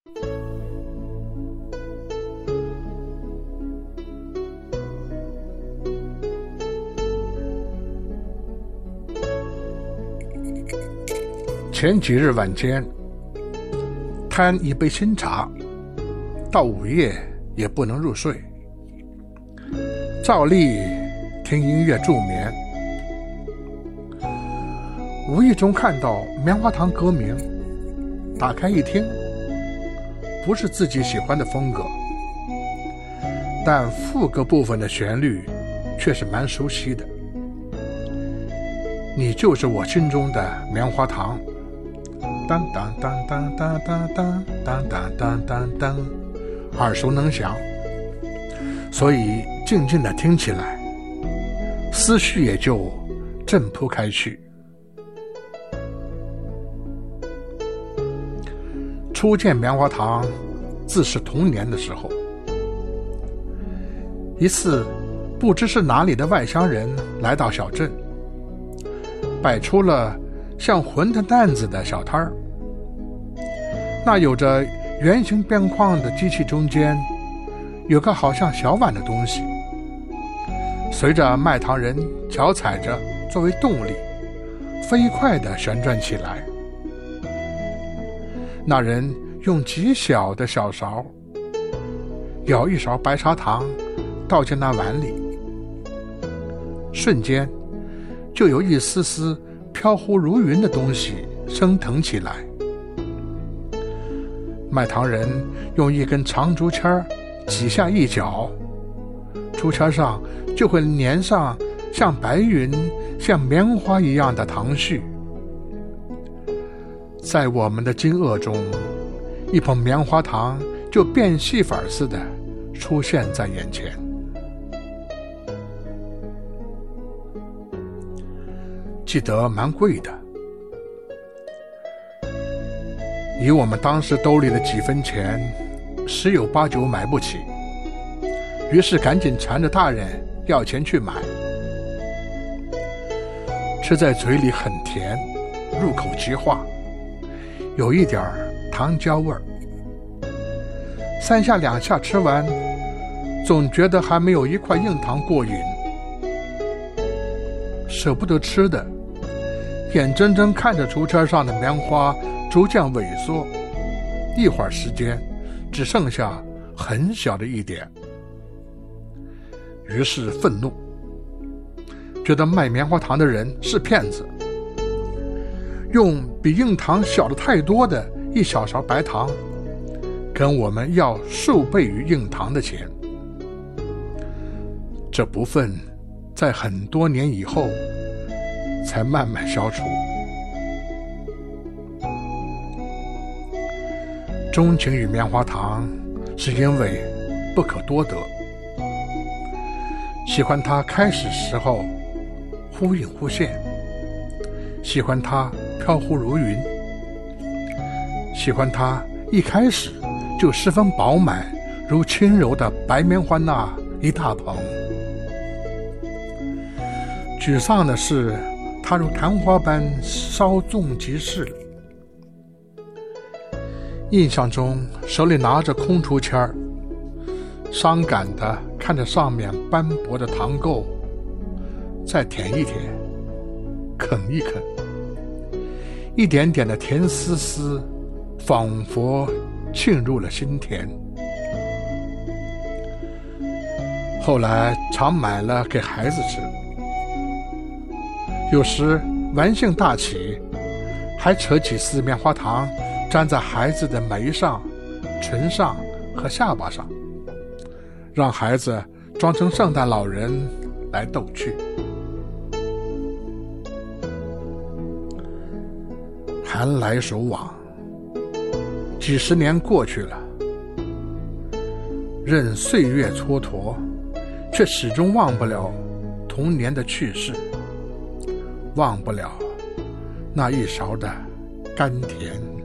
前几日晚间，贪一杯新茶，到午夜也不能入睡，照例听音乐助眠。无意中看到棉花糖歌名，打开一听，不是自己喜欢的风格，但副歌部分的旋律却是蛮熟悉的。你就是我心中的棉花糖，当当当当当当当当当当当当，耳熟能详，所以静静地听起来，思绪也就震扑开去。初见棉花糖自是童年的时候，一次不知是哪里的外乡人来到小镇，摆出了像馄饨担子的小摊儿。那有着圆形边框的机器中间有个好像小碗的东西，随着卖糖人脚踩着作为动力，飞快地旋转起来。那人用极小的小勺舀一勺白砂糖倒进那碗里，瞬间就有一丝丝飘忽如云的东西升腾起来。卖糖人用一根长竹签几下一搅，竹签上就会粘上像白云像棉花一样的糖絮。在我们的惊愕中，一捧棉花糖就变戏法似的出现在眼前。记得蛮贵的，以我们当时兜里的几分钱，十有八九买不起，于是赶紧缠着大人要钱去买。吃在嘴里很甜，入口即化，有一点糖胶味儿。三下两下吃完，总觉得还没有一块硬糖过瘾，舍不得吃的，眼睁睁看着竹签上的棉花逐渐萎缩，一会儿时间只剩下很小的一点。于是愤怒，觉得卖棉花糖的人是骗子，用比硬糖小的太多的一小勺白糖跟我们要数倍于硬糖的钱。这不忿在很多年以后才慢慢消除。钟情于棉花糖是因为不可多得，喜欢它开始时候忽隐忽现，喜欢它飘忽如云，喜欢它一开始就十分饱满，如轻柔的白棉花那一大捧。沮丧的是，它如昙花般稍纵即逝了。印象中手里拿着空竹签儿，伤感地看着上面斑驳的糖垢，再舔一舔，啃一啃，一点点的甜丝丝仿佛沁入了心田。后来常买了给孩子吃，有时玩性大起，还扯几丝棉花糖粘在孩子的眉上、唇上和下巴上，让孩子装成圣诞老人来逗趣。寒来暑往，几十年过去了，任岁月蹉跎，却始终忘不了童年的趣事，忘不了那一勺的甘甜。